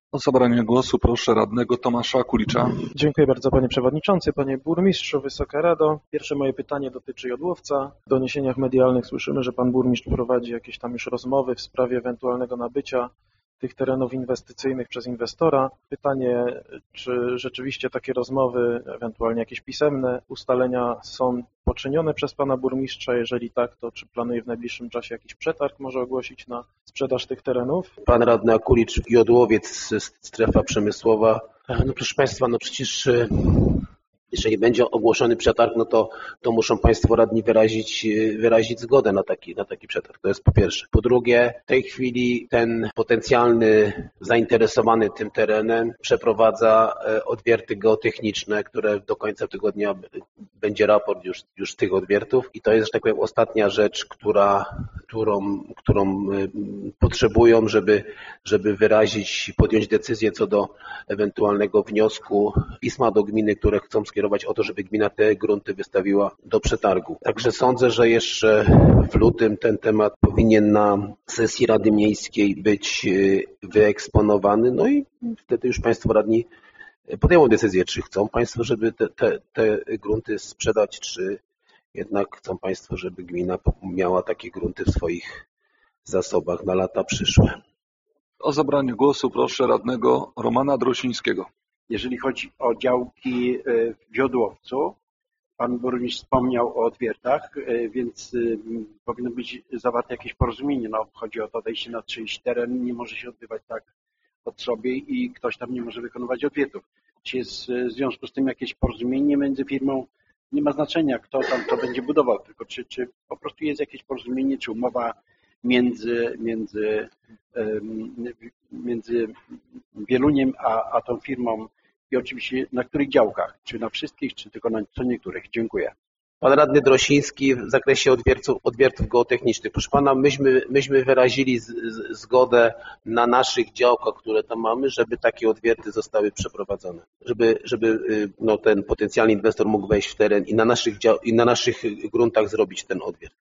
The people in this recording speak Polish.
O zabranie głosu proszę radnego Tomasza Kulicza. Dziękuję bardzo, panie przewodniczący, panie burmistrzu, Wysoka Rado. Pierwsze moje pytanie dotyczy Jodłowca. W doniesieniach medialnych słyszymy, że pan burmistrz prowadzi jakieś tam już rozmowy w sprawie ewentualnego nabycia tych terenów inwestycyjnych przez inwestora. Pytanie, czy rzeczywiście takie rozmowy, ewentualnie jakieś pisemne ustalenia są poczynione przez pana burmistrza? Jeżeli tak, to czy planuje w najbliższym czasie jakiś przetarg może ogłosić na sprzedaż tych terenów? Pan radny Kulicz, Jodłowiec, strefa przemysłowa. No proszę Państwa, no przecież jeżeli będzie ogłoszony przetarg, no to muszą Państwo radni wyrazić zgodę na taki przetarg. To jest po pierwsze. Po drugie, w tej chwili ten potencjalny zainteresowany tym terenem przeprowadza odwierty geotechniczne, które do końca tygodnia będzie raport już z tych odwiertów i to jest, że tak powiem, ostatnia rzecz, którą potrzebują, żeby podjąć decyzję co do ewentualnego wniosku pisma do gminy, które chcą skierować o to, żeby gmina te grunty wystawiła do przetargu. Także sądzę, że jeszcze w lutym ten temat powinien na sesji Rady Miejskiej być wyeksponowany, no i wtedy już Państwo radni podejmą decyzję, czy chcą Państwo, żeby te grunty sprzedać, czy jednak chcą Państwo, żeby gmina miała takie grunty w swoich zasobach na lata przyszłe. O zabranie głosu proszę radnego Romana Drosińskiego. Jeżeli chodzi o działki w Jodłowcu, pan burmistrz wspomniał o odwiertach, więc powinno być zawarte jakieś porozumienie. No, chodzi o to odejście na czyjś teren, nie może się odbywać tak od sobie i ktoś tam nie może wykonywać odwiertów. Czy jest w związku z tym jakieś porozumienie między firmą? Nie ma znaczenia, kto tam to będzie budował, tylko czy po prostu jest jakieś porozumienie, czy umowa między Wieluniem a tą firmą i oczywiście na których działkach, czy na wszystkich, czy tylko na co niektórych. Dziękuję. Pan radny Drosiński w zakresie odwiertów geotechnicznych. Proszę pana, myśmy wyrazili zgodę na naszych działkach, które tam mamy, żeby takie odwierty zostały przeprowadzone. Żeby ten potencjalny inwestor mógł wejść w teren i na naszych gruntach zrobić ten odwiert.